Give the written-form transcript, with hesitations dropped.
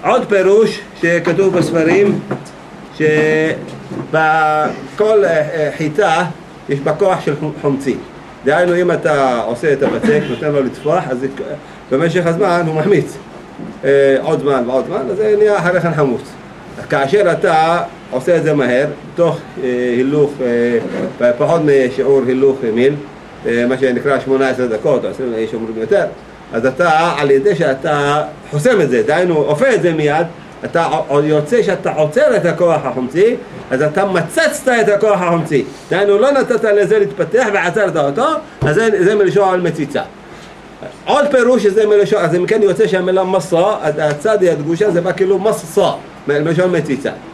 עוד פירוש שכתוב בספרים, שבכל חיטה יש בה כוח של חומצי. דהיינו, אם אתה עושה את הבצק, נותן לו לטפוח, אז במשך הזמן הוא מחמיץ עוד זמן ועוד זמן, אז זה נהיה הרחן חמוץ. כאשר אתה עושה את זה מהר, תוך הילוך, פחות משיעור הילוך מיל, מה שנקרא 18 דקות, או 20, יש אומרים יותר, אז אתה, על ידי שאתה חוסם את זה, דהיינו, אופה את זה מיד, אתה יוצא שאתה עוצר את הכוח החומצי, אז אתה מצצת את הכוח החומצי. דהיינו, לא נתת לזה להתפתח ועצרת אותו, אז זה מלשון על מציצה. עוד פירוש שזה מלשון, אז אם כן יוצא שהמילה מסע, הצד הדגושה זה בא כאילו מסע, מלשון מציצה.